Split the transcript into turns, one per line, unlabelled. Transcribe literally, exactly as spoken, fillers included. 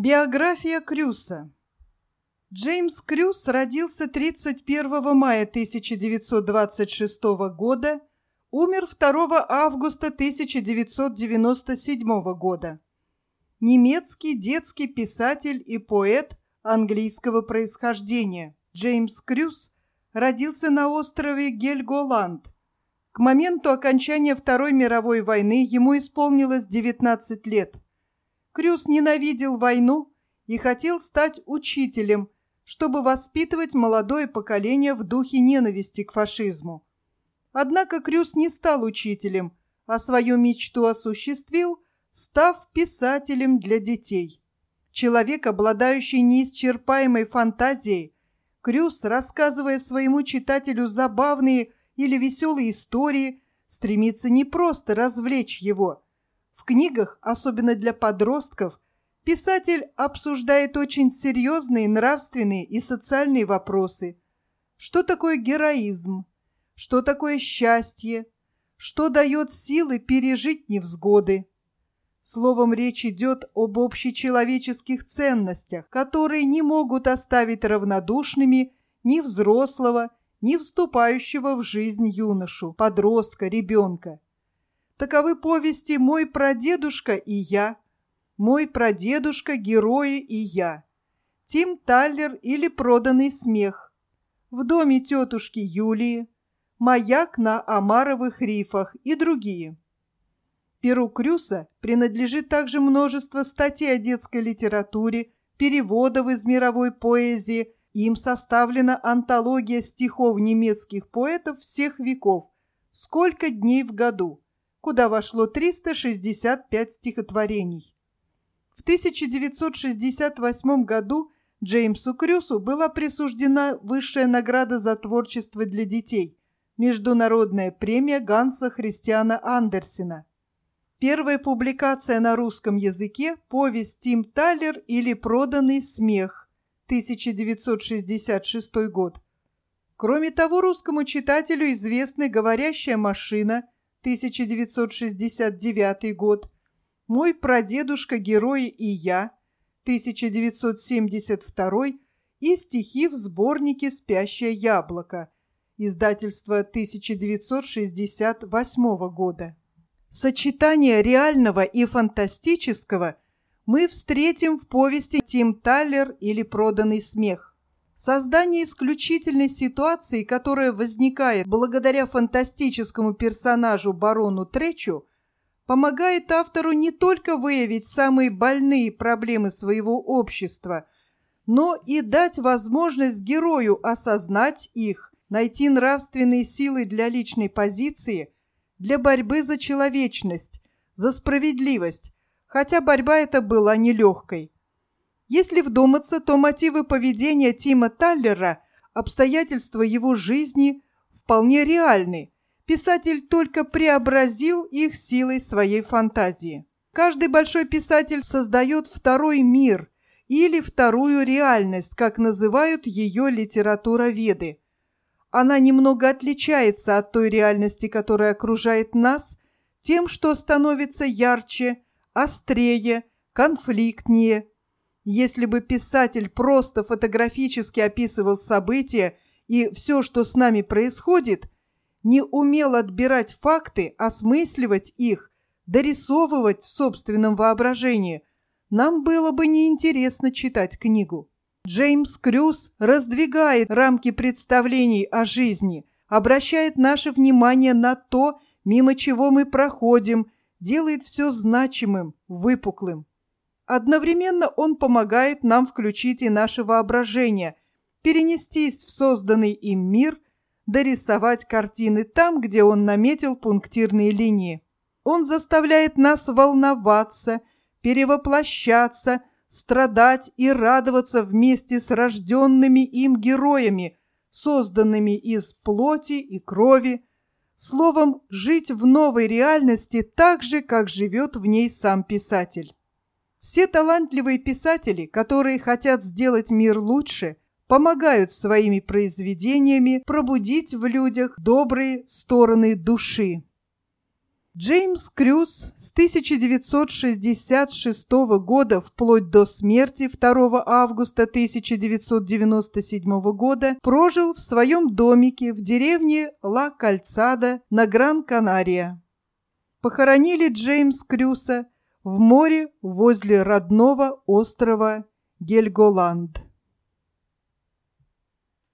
Биография Крюса. Джеймс Крюс родился тридцать первого мая тысяча девятьсот двадцать шестого года, умер второго августа тысяча девятьсот девяносто седьмого года. Немецкий детский писатель и поэт английского происхождения. Джеймс Крюс родился на острове Гельголанд. К моменту окончания Второй мировой войны ему исполнилось девятнадцать лет. Крюс ненавидел войну и хотел стать учителем, чтобы воспитывать молодое поколение в духе ненависти к фашизму. Однако Крюс не стал учителем, а свою мечту осуществил, став писателем для детей. Человек, обладающий неисчерпаемой фантазией, Крюс, рассказывая своему читателю забавные или веселые истории, стремится не просто развлечь его. В книгах, особенно для подростков, писатель обсуждает очень серьезные нравственные и социальные вопросы. Что такое героизм? Что такое счастье? Что дает силы пережить невзгоды? Словом, речь идет об общечеловеческих ценностях, которые не могут оставить равнодушными ни взрослого, ни вступающего в жизнь юношу, подростка, ребенка. Таковы повести «Мой прадедушка и я», «Мой прадедушка, герои и я», «Тим Таллер» или «Проданный смех», «В доме тетушки Юлии», «Маяк на Омаровых рифах» и другие. Перу Крюса принадлежит также множество статей о детской литературе, переводов из мировой поэзии. Им составлена антология стихов немецких поэтов всех веков «Сколько дней в году», куда вошло триста шестьдесят пять стихотворений. В тысяча девятьсот шестьдесят восьмом году Джеймсу Крюсу была присуждена высшая награда за творчество для детей – Международная премия Ганса Христиана Андерсена. Первая публикация на русском языке – повесть «Тим Таллер» или «Проданный смех» тысяча девятьсот шестьдесят шестой год. Кроме того, русскому читателю известна «Говорящая машина» тысяча девятьсот шестьдесят девятый год, «Мой прадедушка, герои и я» тысяча девятьсот семьдесят второй и стихи в сборнике «Спящее яблоко» издательства тысяча девятьсот шестьдесят восьмого года. Сочетание реального и фантастического мы встретим в повести «Тим Таллер» или «Проданный смех». Создание исключительной ситуации, которая возникает благодаря фантастическому персонажу барону Тречу, помогает автору не только выявить самые больные проблемы своего общества, но и дать возможность герою осознать их, найти нравственные силы для личной позиции, для борьбы за человечность, за справедливость, хотя борьба эта была нелегкой. Если вдуматься, то мотивы поведения Тима Таллера, обстоятельства его жизни вполне реальны. Писатель только преобразил их силой своей фантазии. Каждый большой писатель создает второй мир или вторую реальность, как называют ее литературоведы. Она немного отличается от той реальности, которая окружает нас, тем, что становится ярче, острее, конфликтнее. Если бы писатель просто фотографически описывал события и все, что с нами происходит, не умел отбирать факты, осмысливать их, дорисовывать в собственном воображении, нам было бы неинтересно читать книгу. Джеймс Крюс раздвигает рамки представлений о жизни, обращает наше внимание на то, мимо чего мы проходим, делает все значимым, выпуклым. Одновременно он помогает нам включить и наше воображение, перенестись в созданный им мир, дорисовать картины там, где он наметил пунктирные линии. Он заставляет нас волноваться, перевоплощаться, страдать и радоваться вместе с рожденными им героями, созданными из плоти и крови, словом, жить в новой реальности так же, как живет в ней сам писатель. Все талантливые писатели, которые хотят сделать мир лучше, помогают своими произведениями пробудить в людях добрые стороны души. Джеймс Крюс с тысяча девятьсот шестьдесят шестого года вплоть до смерти второго августа тысяча девятьсот девяносто седьмого года прожил в своем домике в деревне Ла-Кальцада на Гран-Канария. Похоронили Джеймс Крюса в море возле родного острова Гельголанд.